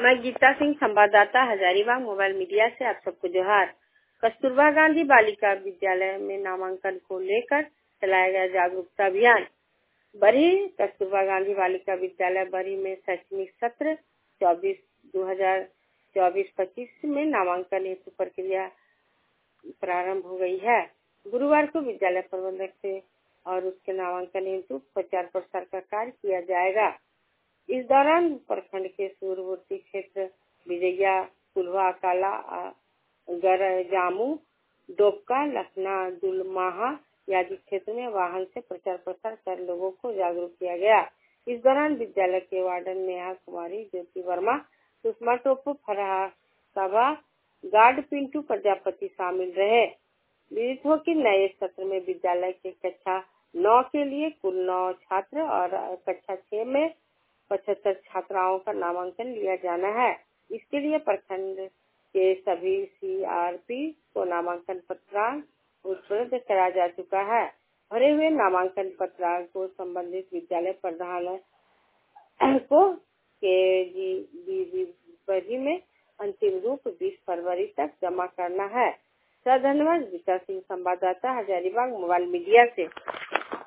मैं गीता सिंह, संवाददाता Hazaribagh mobile media से आप सबको जोहार। कस्तूरबा गांधी बालिका विद्यालय में नामांकन को लेकर चलाया गया जागरूकता अभियान। बरही कस्तूरबा गांधी बालिका विद्यालय बरही में शैक्षणिक सत्र 2024-25 में नामांकन हेतु प्रक्रिया प्रारंभ हो गई है। गुरुवार को विद्यालय प्रबंधक से और उसके नामांकन हेतु प्रचार प्रसार का कार्य किया जाएगा। इस दौरान प्रखंड के सूरवर्ती क्षेत्र विजया, कुल्हा, काला, जामू, डोबका, लखना, दुलमाहा आदि क्षेत्र में वाहन से प्रचार प्रसार कर लोगों को जागरूक किया गया। इस दौरान विद्यालय के वार्डन नेहा कुमारी, ज्योति वर्मा, सुषमा टोपो, फरहा सभा, गार्ड पिंटू प्रजापति शामिल रहे। विदित हो कि नए सत्र में विद्यालय के कक्षा 9 के लिए कुल 9 छात्र और कक्षा 6 में 75 छात्राओं का नामांकन लिया जाना है। इसके लिए प्रखंड के सभी CRP को नामांकन पत्र उपलब्ध कराया जा चुका है। भरे हुए नामांकन पत्र को संबंधित विद्यालय प्रधान को KGB में अंतिम रूप 20 फरवरी तक जमा करना है। धन्यवाद। गीता सिंह, संवाददाता हजारीबाग मोबाइल मीडिया से।